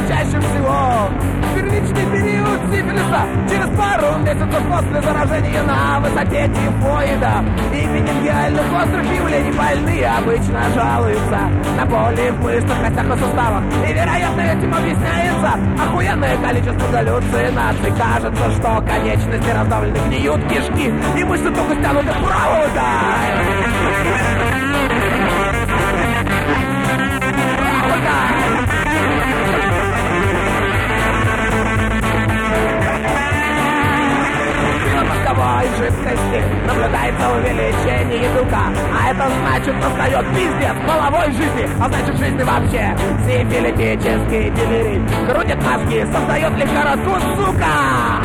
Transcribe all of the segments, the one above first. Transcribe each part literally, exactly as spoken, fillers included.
чаще всего первичный период сифилиса. Через пару месяцев после заражения на высоте тифоида и менингиальных острых явлений больные обычно жалуются на боли в мышцах, костях и суставах. И вероятно этим объясняется охуенное количество галлюцинаций. Кажется, что конечности раздавлены, гниют кишки и мышцы только стянуты в провода. Мозговой жидкости наблюдается увеличение белка, а это значит, настает пиздец половой жизни, а значит жизни вообще. Сифилитический делирий крутит мозги, создает лихорадку, сука!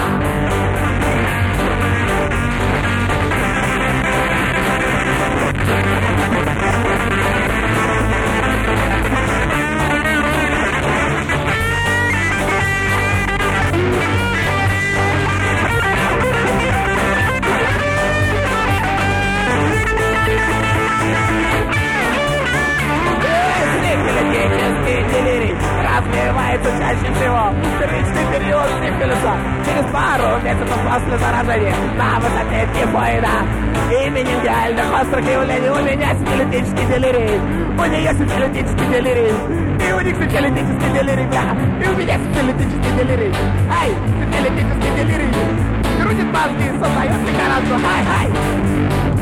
Развивается чаще всего первичный период сифилиса через пару месяцев после заражения на высоте тифоида и менингиальных острых явлений. У меня сифилитический делирий, у нее сифилитический делирий, и у них сифилитический делирий, бля, и у меня сифилитический делирий. Ай, сифилитический делирий крутит мозги, создает лихорадку, ай, ай.